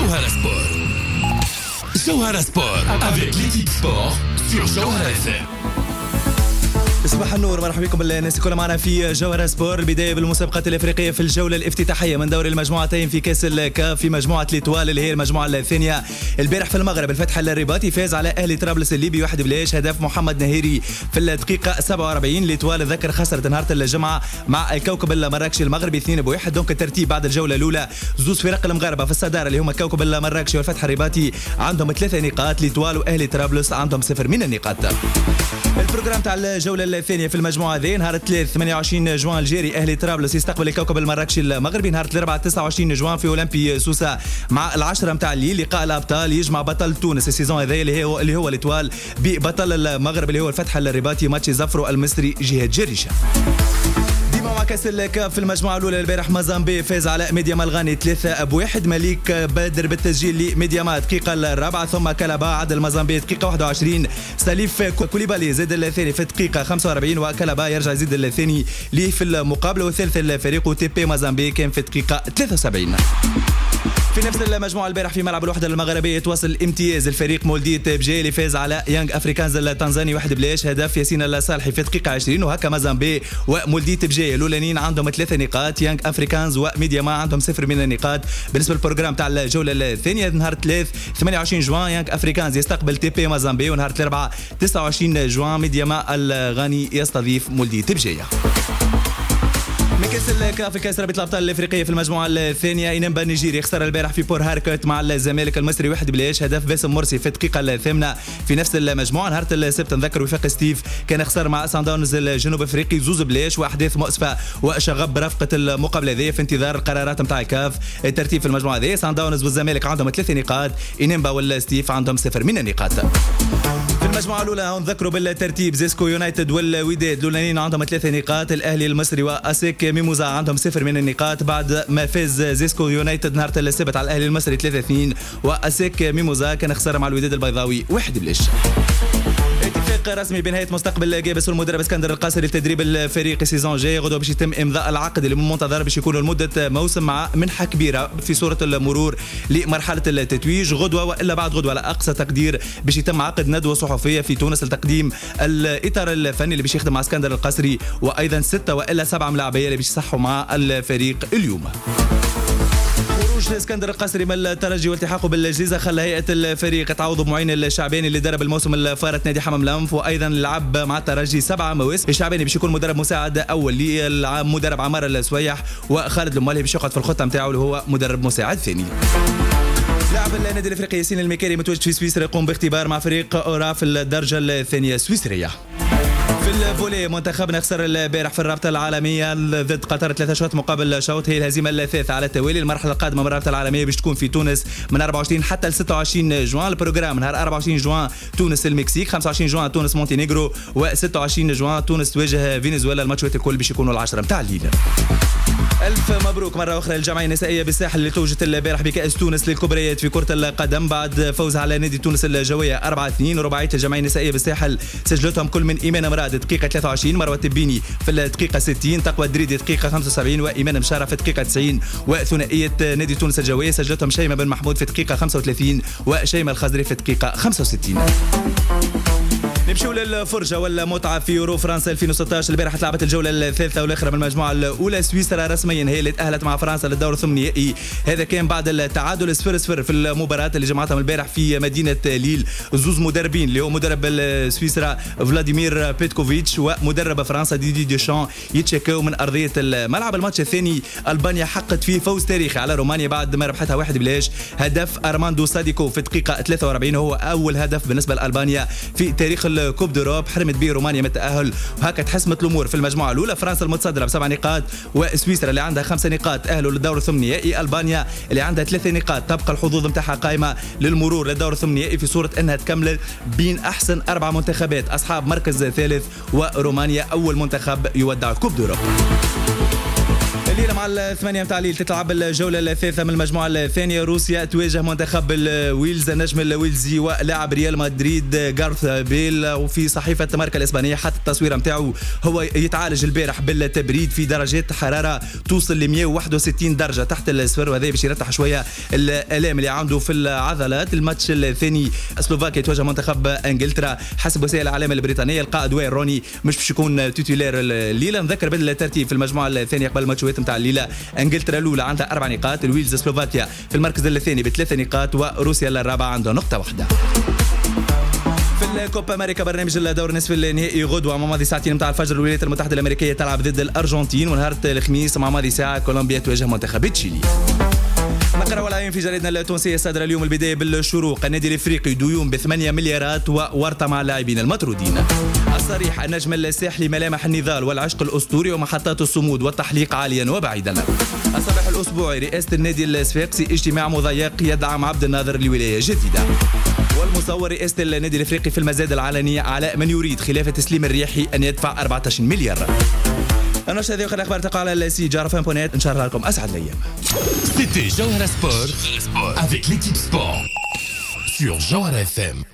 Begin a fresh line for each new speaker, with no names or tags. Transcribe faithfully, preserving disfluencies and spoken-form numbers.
Jawhara Sport. Jawhara Sport avec l'équipe sport sur Jawhara F M.
صباح النور، مرحبا بكم الناس كلها معنا في جوهرة سبور. البداية بالمسابقات الافريقية في الجولة الافتتاحية من دوري المجموعتين في كاس الكاف في مجموعة ليتوال اللي هي المجموعة الثانية. البارح في المغرب الفتح الرباطي فاز على اهلي طرابلس الليبي واحد بلاش، هدف محمد نهيري في الدقيقة سبعة وأربعين. ليتوال ذكر خسرت نهار الجمعة مع الكوكب المراكشي المغربي اثنين بواحد. دونك الترتيب بعد الجولة الأولى زوز فرق المغاربة في الصدارة اللي هما الكوكب المراكشي والفتح الرباطي عندهم ثلاثة نقاط، ليتوال واهلي طرابلس عندهم صفر من النقاط. البروجرام تاع الجولة الثانية في المجموعة ذي نهار الثلاث ثمانية وعشرين جوان الجيري أهلي طرابلس يستقبل الكوكب المراكشي المغربي. نهار الأربعاء تسعة وعشرين جوان في أولمبي سوسة مع العشرة متاع الليل لقاء الأبطال يجمع بطل تونس السيزون هذا اللي هو اللي هو الإتوال ببطل المغرب اللي هو الفتح الرباطي. ماتش زفرو المصري جهة جريشة. مع كاس الكاف في المجموعة الأولى البارح مازامبي فاز على ميدياما الغاني ثلاثة بواحد. مليك بادر بالتسجيل لميدياما الدقيقة الرابعة، ثم كلابا عدل مازامبي دقيقة واحد وعشرين. سليف كوليبالي زاد الثاني في الدقيقة خمسة وأربعين، وكلابا يرجع يزيد الثاني ليه في المقابلة، والثالث الفريق تي بي مازامبي كان في الدقيقة ثلاثة وسبعين. في نفس المجموعة البارح في ملعب الوحدة المغربية تواصل امتياز الفريق مولدية بجي اللي فاز على يانغ افريكانز التنزاني واحد بلاش، هدف ياسين الصالحي في الدقيقة عشرين. وهكا مازامبي ومولدية بجي الاولانيين عندهم ثلاثة نقاط، يانغ افريكانز وميدياما عندهم صفر من النقاط. بالنسبة للبروجرام تاع الجولة الثانية نهار الثلاث ثمانية وعشرين جوان يانغ افريكانز يستقبل تي بي مازامبي، ونهار الأربعاء تسعة وعشرين جوان ميدياما الغاني يستضيف مولدية بجي. من كاس الكاف في كاس رابطة الأبطال الأفريقية في المجموعة الثانية إنمبا النيجيري خسر البارح في بور هاركوت مع الزمالك المصري واحد بلاش، هدف باسم مرسي في الدقيقة الثامنة. في نفس المجموعة نهار السبت نذكر وفاق ستيف كان خسر مع سان داونز الجنوب افريقي زوز بلاش، واحداث مؤسفة وشغب رفقة المقابلة ذي في انتظار القرارات نتاع الكاف. الترتيب في المجموعة ذي سان داونز والزمالك عندهم ثلاث نقاط، إنمبا والستيف عندهم صفر من النقاط. في المجموعة الأولى نذكروا بالترتيب زيسكو يونايتد والوداد الأولانيين عندهم ثلاثة نقاط، الأهلي المصري وأسيك ميموزا عندهم صفر من النقاط بعد ما فاز زيسكو يونايتد نهار السبت على الأهلي المصري ثلاثة اثنين، وأسيك ميموزا كان خسر مع الوداد البيضاوي واحد بلاش. اتفاق رسمي بنهاية مستقبل جابس والمدرب اسكندر القاسري لتدريب الفريق السيزون جاي. غدوة باش يتم امضاء العقد اللي من منتظر باش يكون لمدة موسم مع منحة كبيرة في صورة المرور لمرحلة التتويج. غدوة والا بعد غدوة على اقصى تقدير باش يتم عقد ندوة صحفية في تونس لتقديم الاطار الفني اللي باش يخدم مع اسكندر القاسري، وايضا ستة والا سبعة ملاعبية اللي باش يصحوا مع الفريق اليوم. خروج اسكندر القاسري من الترجي والتحاقه بالجيزه خلى هيئه الفريق تعوض بمعين الشعباني اللي درب الموسم الفارط نادي حمام الانف، وايضا لعب مع الترجي سبعه مواسم. الشعباني باش يكون مدرب مساعد اول للمدرب عمار السويح، وخالد الموالي باش يقعد في الخطه نتاعو اللي هو مدرب مساعد ثاني. لاعب النادي الافريقي ياسين المكاري متواجد في سويسرا يقوم باختبار مع فريق اورا في الدرجه الثانيه السويسريه. في الفولي منتخبنا خسر البارح في الرابطة العالمية ضد قطر ثلاثة شوط مقابل شوط، هي الهزيمة الثالثة على التوالي. المرحلة القادمة من الرابطة العالمية باش تكون في تونس من أربعة وعشرين حتى ل ستة وعشرين جوان. البروجرام نهار أربعة وعشرين جوان تونس المكسيك، خمسة وعشرين جوان تونس مونتينيغرو، و26 جوان تونس تواجه فنزويلا. الماتشات الكل باش يكونوا العشرة متاع الليل. ألف مبروك مرة أخرى للجمعية النسائية بالساحل اللي توجت البارح بكأس تونس للكبريات في كرة القدم بعد فوزها على نادي تونس الجوية أربعة اثنين. رباعية الجمعية النسائية بالساحل سجلتهم كل من إيمان مراد دقيقة ثلاثة وعشرين، مروة التبيني في الدقيقة ستين، تقوى الدريدي دقيقة خمسة وسبعين، وإيمان مشارة في الدقيقة تسعين. وثنائية نادي تونس الجوية سجلتهم شيماء بن محمود في الدقيقة خمسة وثلاثين وشيماء الخزري في الدقيقة خمسة وستين. نمشيو للفرجة والمتعة في يورو فرنسا ألفين وستة عشر. البارحة لعبت الجولة الثالثة والأخيرة من المجموعة الأولى. سويسرا رسميا هي اللي تأهلت مع فرنسا للدور الثمانيني، هذا كان بعد التعادل صفر صفر في المباراة اللي جمعتهم البارح في مدينة ليل. زوز مدربين اللي هو مدرب سويسرا فلاديمير بيتكوفيتش ومدرب فرنسا ديدي ديشان يتشكاو من أرضية الملعب. الماتش الثاني ألبانيا حققت فيه فوز تاريخي على رومانيا بعد ما ربحتها واحد بلاش، هدف أرماندو ساديكو في الدقيقة ثلاثة وأربعين، هو أول هدف بالنسبة لألبانيا في تاريخ كوب دوروب. حرمت به رومانيا من التأهل، وهكا تحسمت الأمور في المجموعة الأولى. فرنسا المتصدرة بسبع نقاط، وسويسرا اللي عندها خمس نقاط تأهلوا للدور الثمانيني. ألبانيا اللي عندها ثلاث نقاط تبقى الحظوظ نتاعها قائمة للمرور للدور الثمانيني في صورة أنها تكمل بين أحسن أربع منتخبات أصحاب مركز ثالث، ورومانيا أول منتخب يودع كوب دوروب. الليله مع الثمانيه متاع الليل تتلعب الجوله الثالثه من المجموعه الثانيه. روسيا تواجه منتخب الويلز. النجم الويلزي ولاعب ريال مدريد غارث بيل، وفي صحيفه ماركا الاسبانيه حتى التصويره نتاعو هو يتعالج البارح بالتبريد في درجات حراره توصل ل مئة وواحد وستين درجه تحت الصفر، وهذا باش يرتاح شويه الالام اللي عنده في العضلات. الماتش الثاني سلوفاكيا تواجه منتخب انجلترا. حسب وسائل الاعلام البريطانيه القائد وين روني مش باش يكون توتيلير الليله. نذكر بالترتيب في المجموعه الثانيه قبل الماتشات نتاع الليله: انجلترا الاولى عندها اربع نقاط، الويلز سلوفاكيا في المركز الثاني بثلاث نقاط، وروسيا الرابعه عندها نقطه واحده. في الكوبا امريكا برنامج الدور نصف النهائي غدوه مع ماضي ساعتين نتاع الفجر الولايات المتحده الامريكيه تلعب ضد الارجنتين، ونهار الخميس مع ماضي ساعه كولومبيا تواجه منتخب تشيلي. نقرأ العين في جريدنا التونسية الصادرة اليوم البداية بالشروق: النادي الافريقي ديون بثمانية مليارات وورطة مع اللاعبين المطرودين. الصريح: النجم الساحلي ملامح النضال والعشق الاسطوري ومحطات الصمود والتحليق عاليا وبعيدا. الصباح الاسبوعي: رئاسة النادي الصفاقسي اجتماع مضيق يدعم عبد الناظر لولاية جديدة. والمصور: رئاسة النادي الافريقي في المزاد العلنية على من يريد خلاف تسليم الرياحي ان يدفع أربعة عشر مليار. النشرة هذه وخير الاخبار تقع على السي جارفان بونيت. ان شاء الله لكم اسعد الايام.
C'était Jawara Sport avec l'équipe sport sur Jawara F M.